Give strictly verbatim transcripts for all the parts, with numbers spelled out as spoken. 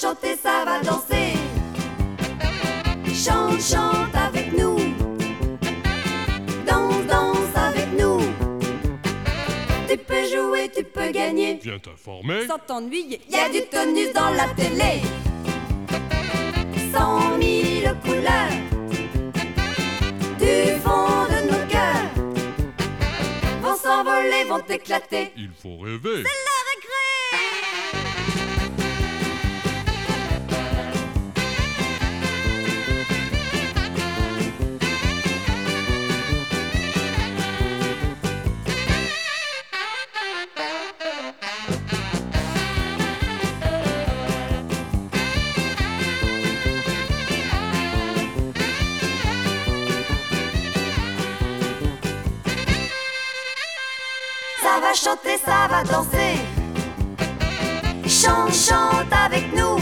chanter, ça va danser. Chante, chante avec nous. Danse, danse avec nous. Tu peux jouer, tu peux gagner. Viens t'informer. Sans t'ennuyer. Y a du tonus dans la télé. Cent mille couleurs du fond de nos cœurs vont s'envoler, vont éclater. Il faut rêver. C'est la récré. Ça va chanter, ça va danser. Chante, chante avec nous.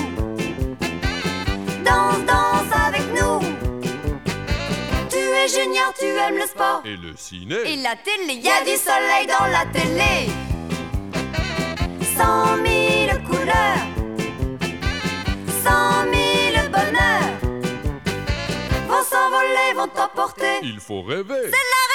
Danse, danse avec nous. Tu es junior, tu aimes le sport Et le ciné. et la télé. Y a du soleil dans la télé. Cent mille couleurs, cent mille bonheurs vont s'envoler, vont t'emporter. Il faut rêver. C'est la